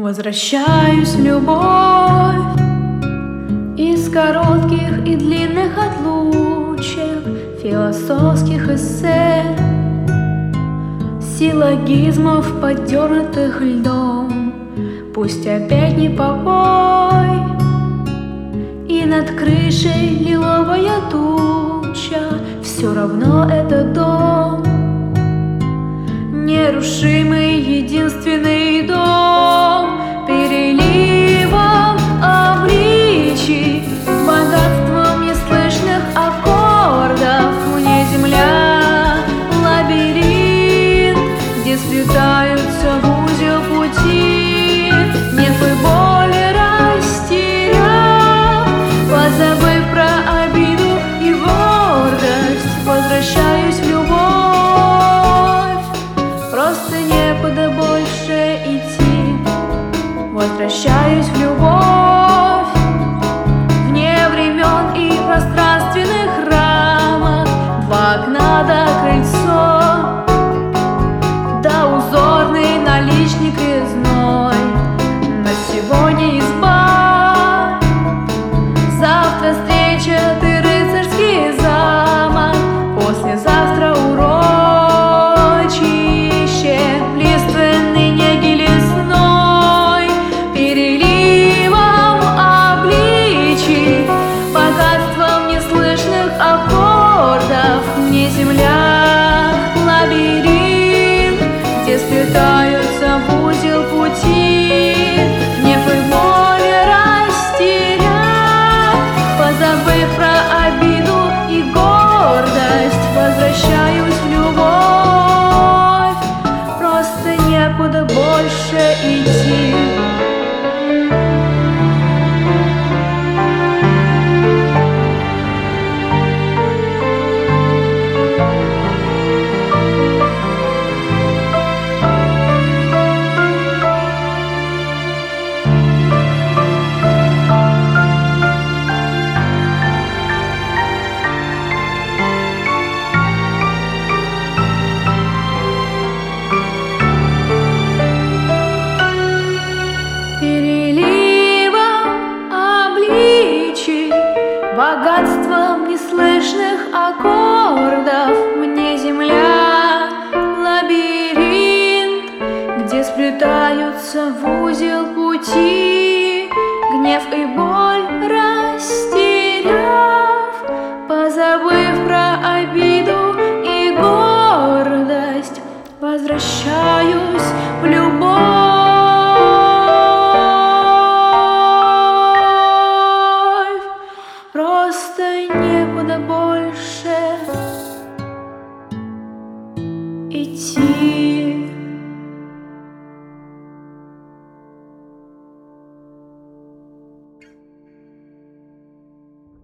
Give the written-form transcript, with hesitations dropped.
Возвращаюсь в любовь из коротких и длинных отлучек, философских эссе, силлогизмов, подернутых льдом. Пусть опять не покой, и над крышей лиловая туча, все равно это дом, нерушимый, единственный дом. Переливом обличий, богатством неслышных аккордов, мне земля лабиринт, где сплетаются в узел пути. Гнев и боль растеряв, позабыв про обиду и гордость, возвращаюсь в любовь. Просто некуда больше идти. Возвращаюсь в любовь, вне времен и пространственных рамок, два окна до крыльцо, да узорный наличник резной. На сегодня изба, завтра встреча, ты рыцарский замок, послезавтра урочище, лиственный неги лесной. Переливом обличий, богатством неслышных аккордов, мне земля лабиринт, где сплетаются в узел пути. Гнев и боль растеряв, позабыв про обиду и гордость, возвращаюсь в любовь. Просто некуда больше идти. Богатством неслышных аккордов, мне земля лабиринт, где сплетаются в узел пути. Гнев и боль растеряв, позабыв про обиду и гордость, возвращаюсь в любовь. Просто некуда больше идти.